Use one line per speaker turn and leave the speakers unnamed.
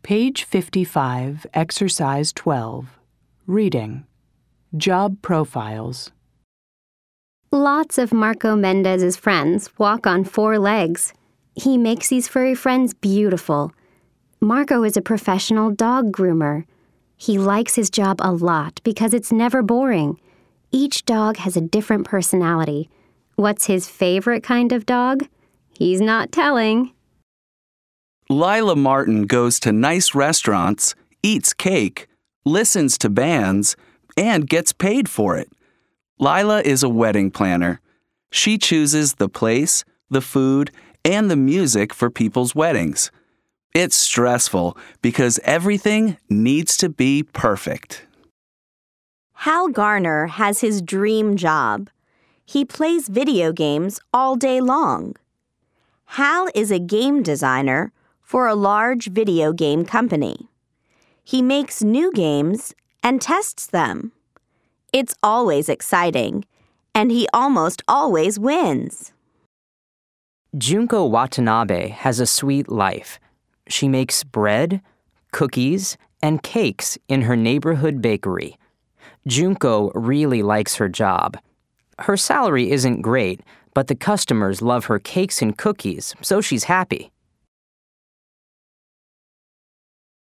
Page 55, Exercise 12. Reading. Job profiles.
Lots of Marco Mendez's friends walk on 4 legs. He makes these furry friends beautiful. Marco is a professional dog groomer. He likes his job a lot because it's never boring. Each dog has a different personality. What's his favorite kind of dog? He's not telling.
Lila Martin goes to nice restaurants, eats cake, listens to bands, and gets paid for it. Lila is a wedding planner. She chooses the place, the food, and the music for people's weddings. It's stressful because everything needs to be perfect.
Hal Garner has his dream job. He plays video games all day long. Hal is a game designer for a large video game company. He makes new games and tests them. It's always exciting, and he almost always wins.
Junko Watanabe has a sweet life. She makes bread, cookies, and cakes in her neighborhood bakery. Junko really likes her job. Her salary isn't great, but the customers love her cakes and cookies, so she's happy.